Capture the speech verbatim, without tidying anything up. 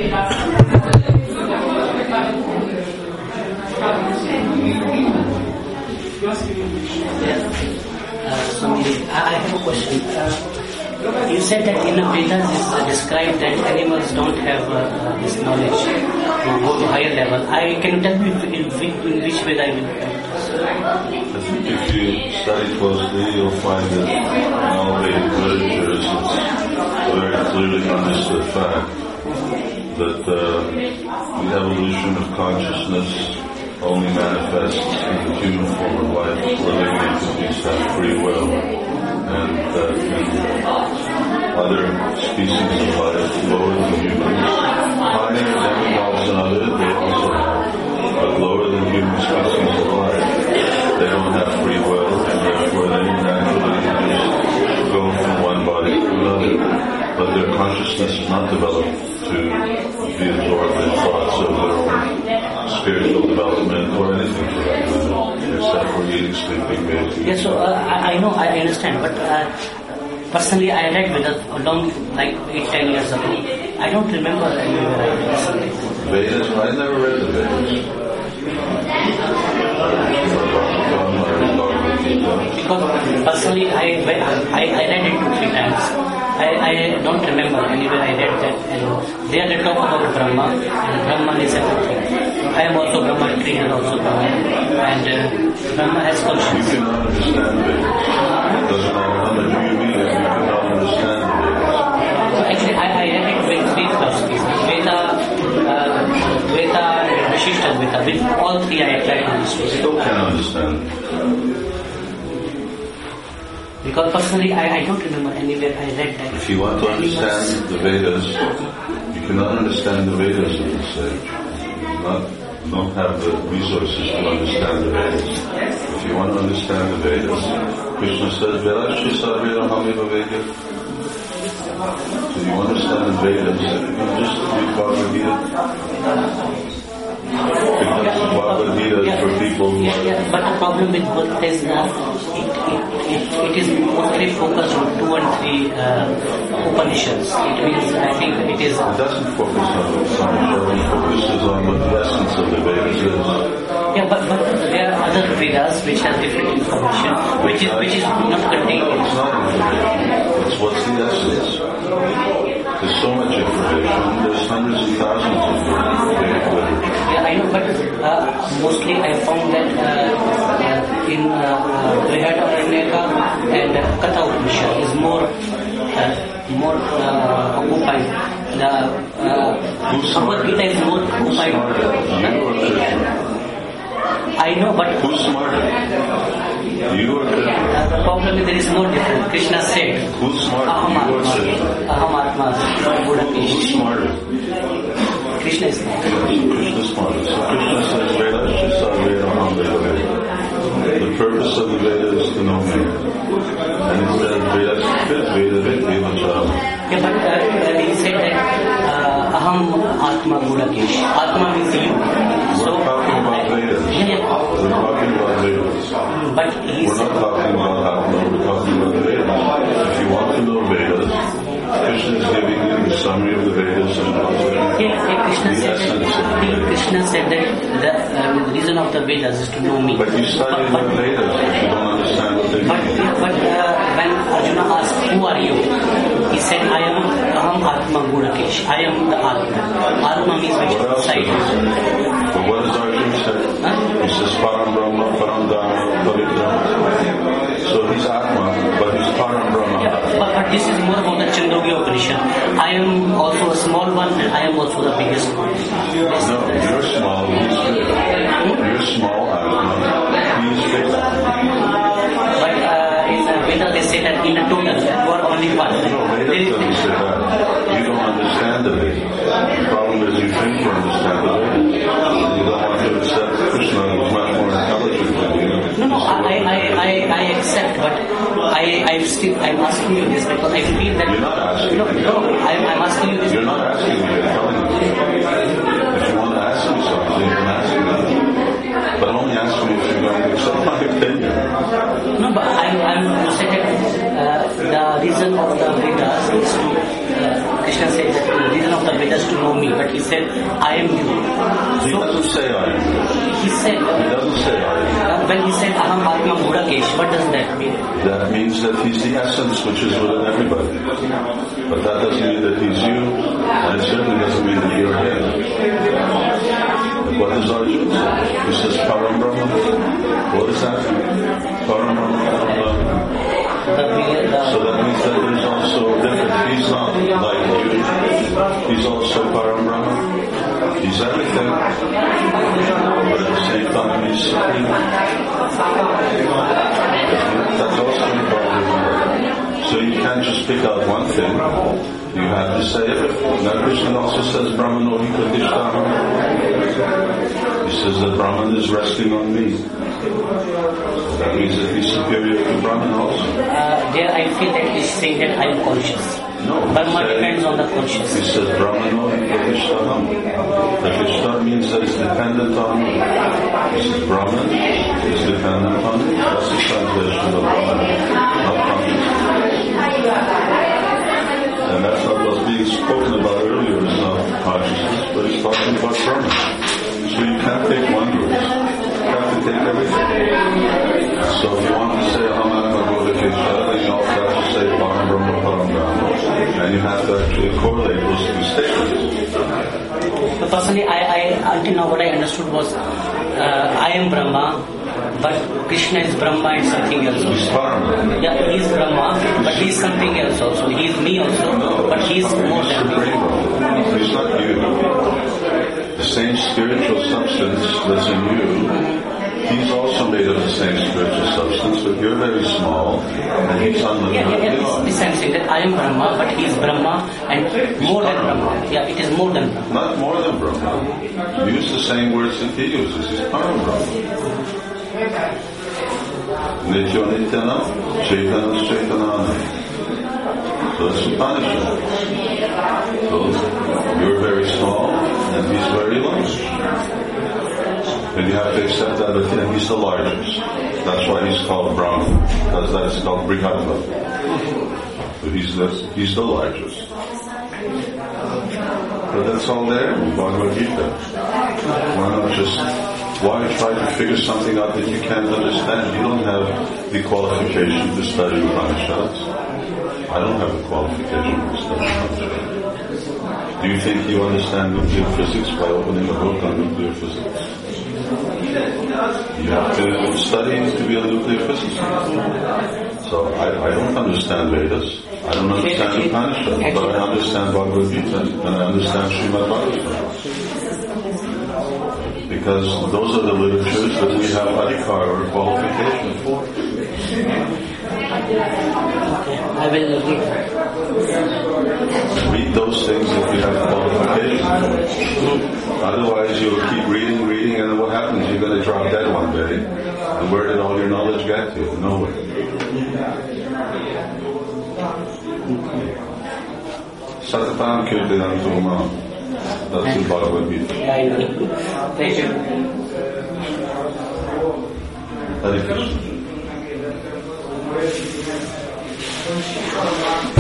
Uh, so I have a question. Uh, you said that in the Vedas is uh, described that animals don't have uh, uh, this knowledge to go to higher level. I can you tell me in, in, in which Veda I will find this? I think if you study closely, you'll find that in all Vedic literatures it's a very clearly understood fact that uh, the evolution of consciousness only manifests in the human form of life. Living entities have free will, and that in other species of life, lower than humans, higher than animals and others, they also have, but lower than human species of life, they don't have free will, and therefore they naturally just go from one body to another. But their consciousness is not developed to be absorbed in thoughts of their own spiritual development or anything for that matter, except for eating, sleeping, bathing. Yes, so uh, I, I know, I understand, but uh, personally I read Vedas a long, like eight, ten years ago. I don't remember anywhere I read something. Vedas? I never read the Vedas. Because personally I, I, I read it two, three times. I, I don't remember anywhere I read that. And there they talk about Brahma, and Brahman is everything. I am also Brahma, Tree is also Brahma, and uh, Brahma has consciousness. You cannot understand it. It doesn't matter how much you read it, you cannot understand it. Actually, I, I read it with three philosophies: Veda, uh, Veda, and Vishishta Veda. With all three, I tried to understand. Still can't understand it. Because personally, I, I don't remember anywhere I read that. If you want to understand the Vedas, you cannot understand the Vedas at this stage. You not, don't have the resources to understand the Vedas. If you want to understand the Vedas, Krishna says, Veda Shisa Veda Hamiva Veda. So you understand the Vedas, you just read Bhagavad Gita. Because Bhagavad Gita is for people who yeah, yeah, but the problem with book is uh, it, it, it, it is mostly focused on two and three uh, Upanishads. It means, I think it is... It doesn't focus on Upanishad, it focuses on what the essence of the Vedas is. Yeah, but, but there are other Vedas which have different information, which is which is not contained. It's not information. It's what's the essence. There's so much information. There's hundreds of thousands of Vedic literature. Yeah, I know, but uh, mostly I found that uh, in uh, Brihadaranyaka and uh, Katha Upanishad is more uh, more uh, occupied. The uh, Bhagavad Gita is more occupied. I know, but who's smarter? You or Krishna? Uh, the problem is there is no difference. Krishna said, who's smarter? Aham You or Atma, Krishna? Aham Atma, Buddha Who's smarter? Krishna is not. Krishna is smarter. So Krishna says, Veda Shisa Veda Aham Veda Veda. The purpose of the Veda is to know me. And it says, Veda Fit, Veda Vit, Veda Cham. Yeah, but uh, he said that uh, Aham Atma Gudakesh. Atma means you. So, We're talking about Vedas. Yeah, We're talking about Vedas. but he We're said, not talking about Atma, we're talking about Vedas. If you want to know Vedas, Krishna is giving you the summary of the Vedas and yeah, yeah, Krishna the said essence of that, the yeah, Vedas. Krishna said that the, uh, the reason of the Vedas is to know me. But you study the Vedas, but you don't understand what they But, mean. but uh, when Arjuna asked, who are you? He said, I am Aham Atma Gudakesh. I am the Atma. Atma means which What else side. does he say? But what does Arjuna say? Huh? He says, Param Brahma, Param Dharma, Pavitra. So he's Atma, but he's Param Brahma. Yeah, but, but this is more about the Chandogya Upanishad. I am also a small one and I am also the biggest one. No, you're small, he's big. You're small, Atma, he's big. But uh, in uh, Veda they say that in a total you are only one. No, Vedas doesn't say that. You don't understand the Vedas. The problem is you think you understand the Vedas. You don't want to accept Krishna who's much more intelligent than you. No, no, I, I, I, I accept, but I, I still, I'm asking you this because I feel that... You're not asking No, me. no, I'm, I'm asking you this. You're not asking me, you're telling me. If you want to ask me something, you can ask me. But only ask me if you're going to accept my opinion. No, but I, I'm saying that uh, the reason of the Vedas is to, uh, Krishna says that the reason of the Vedas to know me, but he said, I am you. He So doesn't say I am. he said, He doesn't say I am. uh, when he said Aham Atma Budakesh, what does that mean? That means that he's the essence which is within everybody. But that doesn't mean that he's you, and it certainly doesn't mean that you're him. But what does Arjuna say? He says Param Brahma. What does that mean? Param Brahma, Param Brahma. The, the, So that means that there's also a difference. He's not like you. He's also Param Brahma. He's everything. But at the same time, he's supreme. That's also important. So you can't just pick out one thing. You have to say everything. Now Krishna also says Brahmano hi pratishtaham. He says that Brahman is resting on me. That means that he's superior to Brahman also. uh, there I feel that he's saying that I am conscious. No, Brahma he depends on the He consciousness. says Brahmano hi pratishtaham. Pratishtha means that it's dependent on me. He says Brahman is dependent on me. That's the translation of Brahman, not consciousness. And that's what was being spoken about earlier. It's not consciousness, but it's talking about Brahman. So you can't take one verse. You have to take everything. So if you want to say Aham Atma Bodhikesha, then you also have to say Param Brahma Param Brahma. And you have to actually correlate those two statements. So personally, I, I until now what I understood was uh, I am Brahma, but Krishna is Brahma and something else. He's Param Brahma. Yeah, he is Brahma, but he is something else also. He is me also, but he is more than me. He's not you. The same spiritual substance that's in you, he's also made of the same spiritual substance, but you're very small, and he's Yeah, yeah, unlimited. yeah. This I'm saying that I am Brahma, but he is Brahma and more than Brahma. Yeah, it is more than Brahma. Not more than Brahma. Use the same words that he uses. He's Param Brahma. Nityo Nityana, Chaitana Chaitanana. So it's Upanishad. So you're very small, and he's very large. And you have to accept that, and he's the largest. That's why he's called Brahma, because that's called Brihatma. So he's the, he's the largest. But that's all there in Bhagavad Gita. Why not just, why try to figure something out that you can't understand? You don't have the qualification to study Upanishads. I don't have the qualification to study Upanishads. Do you think you understand nuclear physics by opening a book on nuclear physics? You have to study to be a nuclear physicist. So I, I don't understand Vedas. I don't understand Upanishads, but I understand Bhagavad Gita and I understand Srimad Bhagavatam. Because those are the literatures that we have adhikar or qualification for. I will read. Read those things if you have qualification for. Otherwise you'll keep reading, reading, and then what happens? You're going to drop dead one day. And where did all your knowledge get you? Nowhere. Satatam Kirtanam Tumam. That's in Bhagavad Gita. Yeah, I know. Thank you. Hare Krishna.